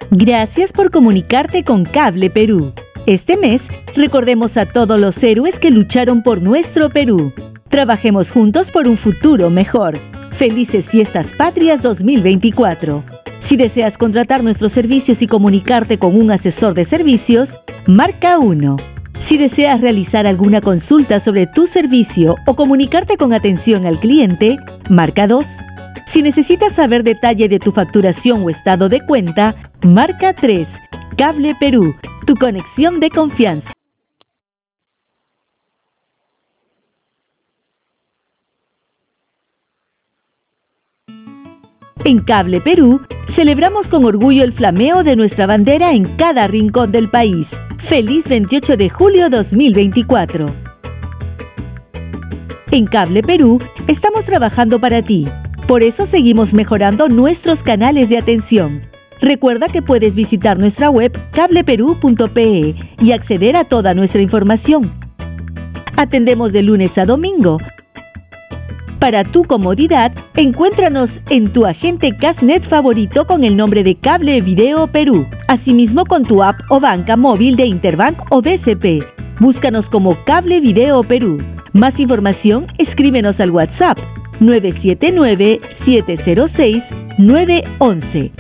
Gracias por comunicarte con Cable Perú. Este mes, recordemos a todos los héroes que lucharon por nuestro Perú. Trabajemos juntos por un futuro mejor. Felices Fiestas Patrias 2024. Si deseas contratar nuestros servicios y comunicarte con un asesor de servicios, marca 1. Si deseas realizar alguna consulta sobre tu servicio o comunicarte con atención al cliente, marca 2. Si necesitas saber detalle de tu facturación o estado de cuenta, marca 3. Cable Perú, tu conexión de confianza. En Cable Perú, celebramos con orgullo el flameo de nuestra bandera en cada rincón del país. ¡Feliz 28 de julio 2024! En Cable Perú, estamos trabajando para ti. Por eso seguimos mejorando nuestros canales de atención. Recuerda que puedes visitar nuestra web cableperú.pe y acceder a toda nuestra información. Atendemos de lunes a domingo. Para tu comodidad, encuéntranos en tu agente Casnet favorito con el nombre de Cable Video Perú. Asimismo con tu app o banca móvil de Interbank o BCP. Búscanos como Cable Video Perú. Más información, escríbenos al WhatsApp 979-706-911.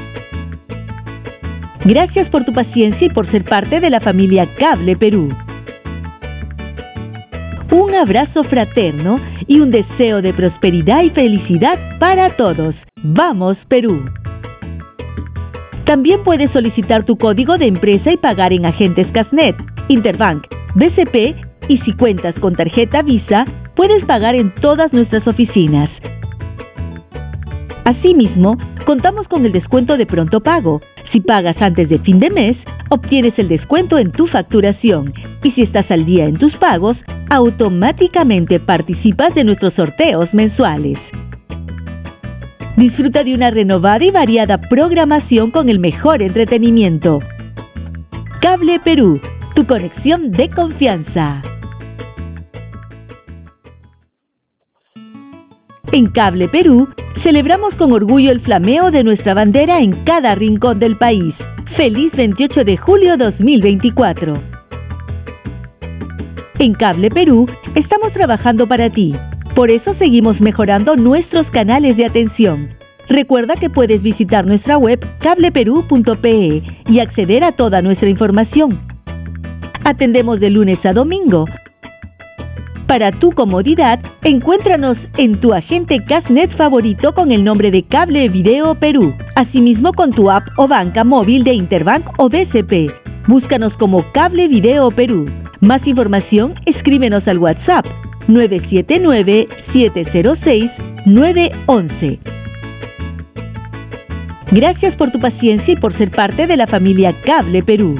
Gracias por tu paciencia y por ser parte de la familia Cable Perú. Un abrazo fraterno y un deseo de prosperidad y felicidad para todos. ¡Vamos, Perú! También puedes solicitar tu código de empresa y pagar en agentes Casnet, Interbank, BCP y si cuentas con tarjeta Visa, puedes pagar en todas nuestras oficinas. Asimismo, contamos con el descuento de pronto pago. Si pagas antes de fin de mes, obtienes el descuento en tu facturación. Y si estás al día en tus pagos, automáticamente participas de nuestros sorteos mensuales. Disfruta de una renovada y variada programación con el mejor entretenimiento. Cable Perú, tu conexión de confianza. En Cable Perú, celebramos con orgullo el flameo de nuestra bandera en cada rincón del país. ¡Feliz 28 de julio 2024! En Cable Perú, estamos trabajando para ti. Por eso seguimos mejorando nuestros canales de atención. Recuerda que puedes visitar nuestra web cableperú.pe y acceder a toda nuestra información. Atendemos de lunes a domingo. Para tu comodidad, encuéntranos en tu agente Casnet favorito con el nombre de Cable Video Perú. Asimismo con tu app o banca móvil de Interbank o BCP. Búscanos como Cable Video Perú. Más información, escríbenos al WhatsApp 979-706-911. Gracias por tu paciencia y por ser parte de la familia Cable Perú.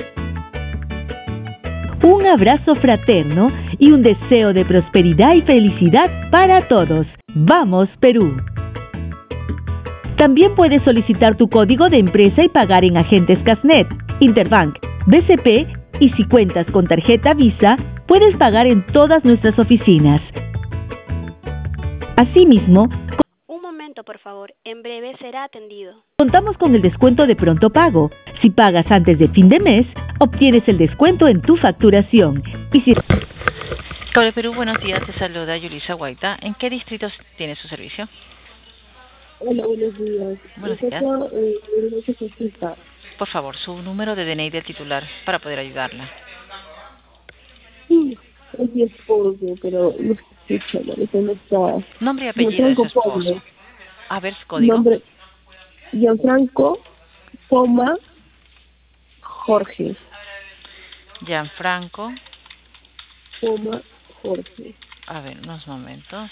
Un abrazo fraterno y un deseo de prosperidad y felicidad para todos. ¡Vamos, Perú! También puedes solicitar tu código de empresa y pagar en agentes Casnet, Interbank, BCP y si cuentas con tarjeta Visa, puedes pagar en todas nuestras oficinas. Asimismo, un momento, por favor. En breve será atendido. Contamos con el descuento de pronto pago. Si pagas antes de fin de mes, obtienes el descuento en tu facturación. Y si... Cable Perú, buenos días. Te saluda Yulisa Guaita. ¿En qué distritos tiene su servicio? Hola, buenos días. Buenos días. Por favor, su número de DNI del titular para poder ayudarla. Sí, es mi esposo, pero no escucha, no está. Nombre y apellido de su esposo. A ver, su código. Nombre, Gianfranco, Jorge. Gianfranco, Jorge. A ver, unos momentos.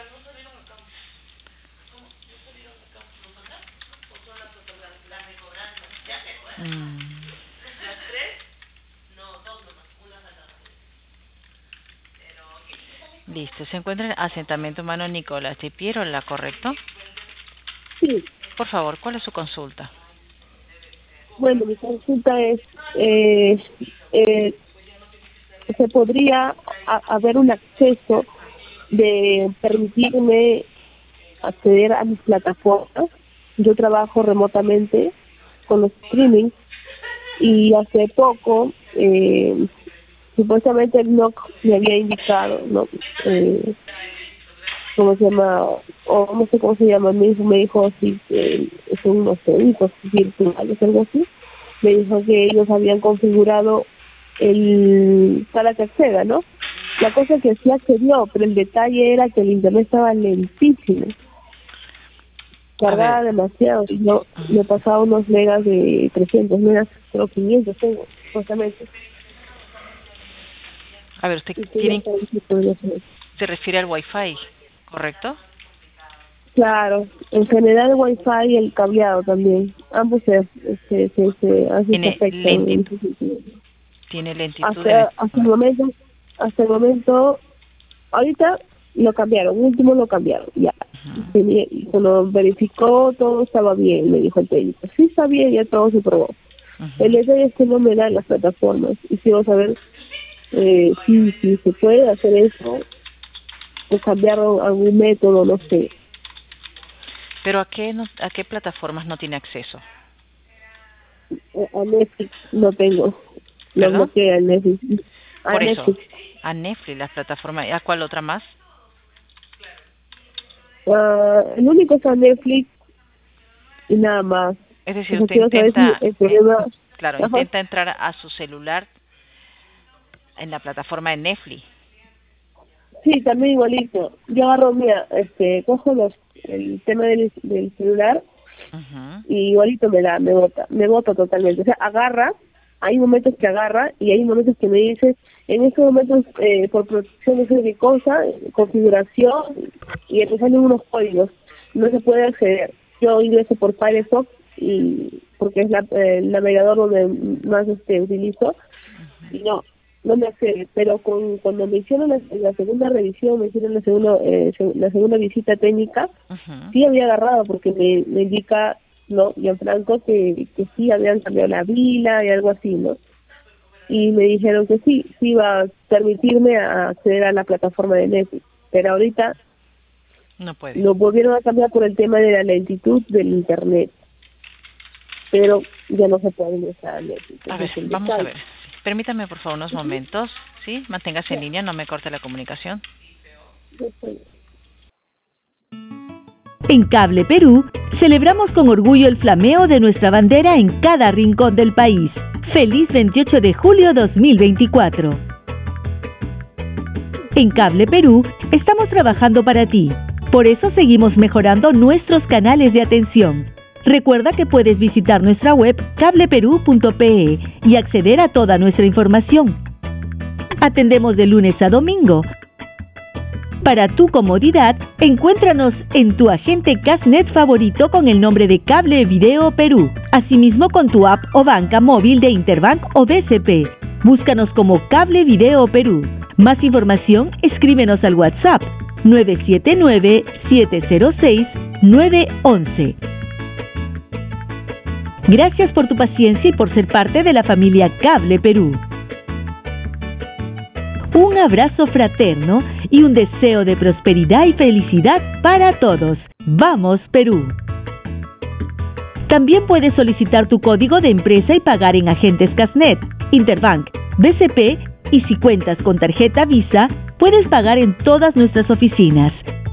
Listo, se encuentra en el asentamiento humano Nicolás de Pierola, ¿correcto? Sí. Por favor, ¿cuál es su consulta? Bueno, mi consulta es, ¿se podría haber un acceso de permitirme acceder a mis plataformas? Yo trabajo remotamente con los streaming, y hace poco supuestamente el NOC me había indicado, ¿no? ¿Cómo se llama? O no sé cómo se llama, me dijo sí, son unos servicios virtuales, algo así. Me dijo que ellos habían configurado para que acceda, ¿no? La cosa es que sí accedió, pero el detalle era que el internet estaba lentísimo, cargaba demasiado. Yo me pasaba unos megas de 300 megas, pero 500 tengo, supuestamente. A ver, usted se refiere al Wi-Fi, ¿correcto? Claro, en general el Wi-Fi y el cableado también, ambos se afectan. Tiene lentitud. Hasta el momento, ahorita lo cambiaron, último lo cambiaron, ya. Y cuando verificó todo estaba bien, me dijo el técnico. Sí está bien, ya todo se probó. El detalle es que no me dan las plataformas y quiero saber si se puede hacer eso o cambiar algún método, no sé. ¿Pero a qué plataformas no tiene acceso? A Netflix no tengo. Lo bloqueé a Netflix. Por eso, a Netflix, las plataformas. ¿A cuál otra más? El único es a Netflix y nada más. Es decir, usted intenta, intenta entrar a su celular en la plataforma de Netflix. Sí, también igualito. Yo agarro, mira, cojo el tema del celular y igualito me bota totalmente. O sea, agarra, hay momentos que agarra y hay momentos que me dice, en estos momentos por protección de qué cosa, configuración, y te salen unos códigos, no se puede acceder. Yo ingreso por Firefox porque es el navegador donde más utilizo, y no me accede, pero cuando me hicieron la segunda revisión, me hicieron la segunda visita técnica, sí había agarrado, porque me indica, ¿no?, Gianfranco, que sí habían cambiado la vila y algo así, ¿no? Y me dijeron que sí iba a permitirme acceder a la plataforma de Netflix, pero ahorita no puede. Lo volvieron a cambiar por el tema de la lentitud del internet, pero ya no se puede ingresar a Netflix. A ver, vamos a ver. Permítame, por favor, unos momentos, ¿sí? Manténgase en línea, no me corte la comunicación. En Cable Perú, celebramos con orgullo el flameo de nuestra bandera en cada rincón del país. ¡Feliz 28 de julio 2024! En Cable Perú, estamos trabajando para ti. Por eso seguimos mejorando nuestros canales de atención. Recuerda que puedes visitar nuestra web cableperú.pe y acceder a toda nuestra información. Atendemos de lunes a domingo. Para tu comodidad, encuéntranos en tu agente Casnet favorito con el nombre de Cable Video Perú. Asimismo con tu app o banca móvil de Interbank o BCP. Búscanos como Cable Video Perú. Más información, escríbenos al WhatsApp 979-706-911. Gracias por tu paciencia y por ser parte de la familia Cable Perú. Un abrazo fraterno y un deseo de prosperidad y felicidad para todos. ¡Vamos, Perú! También puedes solicitar tu código de empresa y pagar en agentes Casnet, Interbank, BCP, y si cuentas con tarjeta Visa, puedes pagar en todas nuestras oficinas.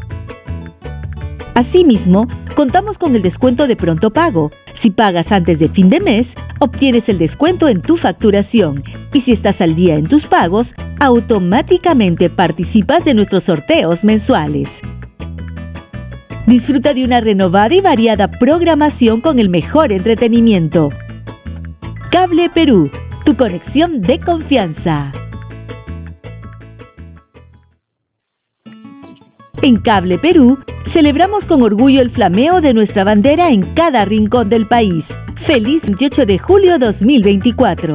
Asimismo, contamos con el descuento de pronto pago. Si pagas antes de fin de mes, obtienes el descuento en tu facturación. Y si estás al día en tus pagos, automáticamente participas de nuestros sorteos mensuales. Disfruta de una renovada y variada programación con el mejor entretenimiento. Cable Perú, tu conexión de confianza. En Cable Perú, celebramos con orgullo el flameo de nuestra bandera en cada rincón del país. ¡Feliz 28 de julio 2024!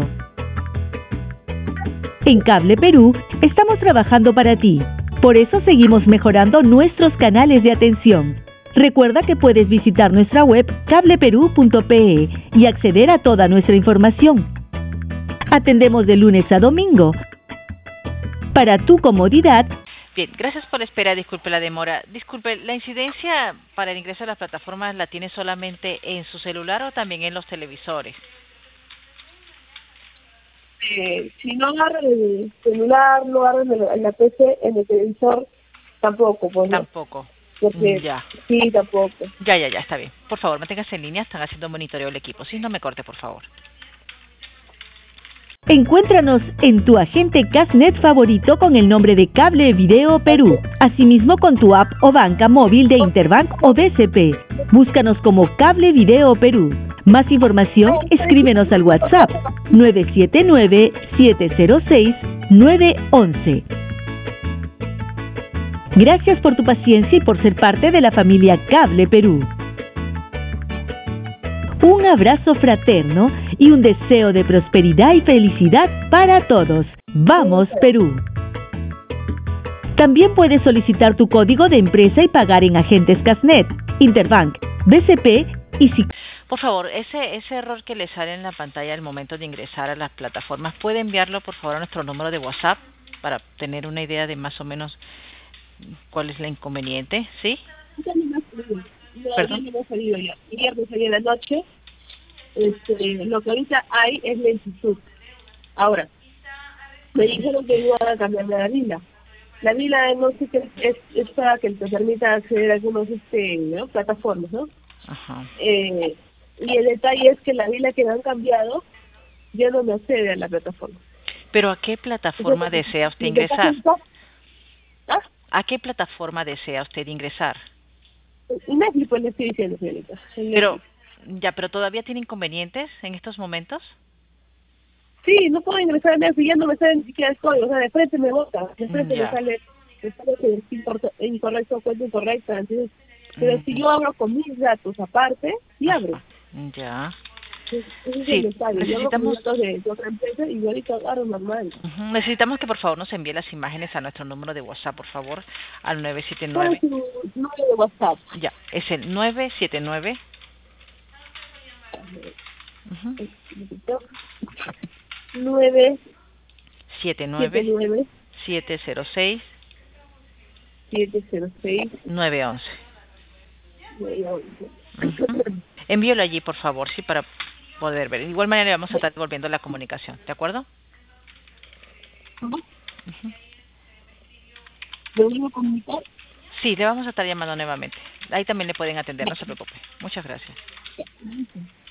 En Cable Perú, estamos trabajando para ti. Por eso seguimos mejorando nuestros canales de atención. Recuerda que puedes visitar nuestra web cableperú.pe y acceder a toda nuestra información. Atendemos de lunes a domingo. Para tu comodidad, Bien, gracias por la espera, disculpe la demora. Disculpe, ¿la incidencia para el ingreso a las plataformas la tiene solamente en su celular o también en los televisores? Si no agarra el celular, no agarra en la PC, en el televisor, tampoco. Pues, tampoco. Porque, ya. Sí, tampoco. Ya, está bien. Por favor, manténgase en línea, están haciendo monitoreo el equipo. Sí, no me corte, por favor. Encuéntranos en tu agente Castnet favorito con el nombre de Cable Video Perú. Asimismo con tu app o banca móvil de Interbank o BCP. Búscanos como Cable Video Perú. Más información, escríbenos al WhatsApp 979-706-911. Gracias por tu paciencia y por ser parte de la familia Cable Perú. Un abrazo fraterno y un deseo de prosperidad y felicidad para todos. ¡Vamos, Perú! También puedes solicitar tu código de empresa y pagar en agentes Castnet, Interbank, BCP y si... Por favor, ese error que le sale en la pantalla al momento de ingresar a las plataformas, ¿puede enviarlo por favor a nuestro número de WhatsApp para tener una idea de más o menos cuál es la inconveniente? ¿Sí? Perdón. No hemos salido ya. Ayer me salí en la noche. Lo que ahorita hay es lentitud. Ahora, me dijeron que iban a cambiar la vila. La vila no sé qué es para que te permita acceder a algunos ¿no? plataformas, ¿no? Ajá. Y el detalle es que la vila que me han cambiado ya no me accede a la plataforma. ¿Pero a qué plataforma desea usted ingresar? ¿Ah? ¿A qué plataforma desea usted ingresar? Netflix, pues le estoy diciendo, señorita. Pero todavía tiene inconvenientes en estos momentos. Sí, no puedo ingresar a Netflix, ya no me sale ni siquiera el código, o sea, de frente me bota, de frente me sale que es incorrecto, cuenta incorrecta, entonces, pero si yo hablo con mis datos aparte, sí abro. Ya. Sí, necesitamos de otra empresa y ahorita agarro normal. Necesitamos que por favor nos envíe las imágenes a nuestro número de WhatsApp, por favor, al 979. ¿Cuál es su número de WhatsApp? Ya, es el 979. 979 706 911. Envíelo allí, por favor, sí, para poder ver. De igual manera le vamos a estar devolviendo la comunicación, ¿de acuerdo? ¿Debo comunicar? Sí, le vamos a estar llamando nuevamente. Ahí también le pueden atender, no se preocupe. Muchas gracias.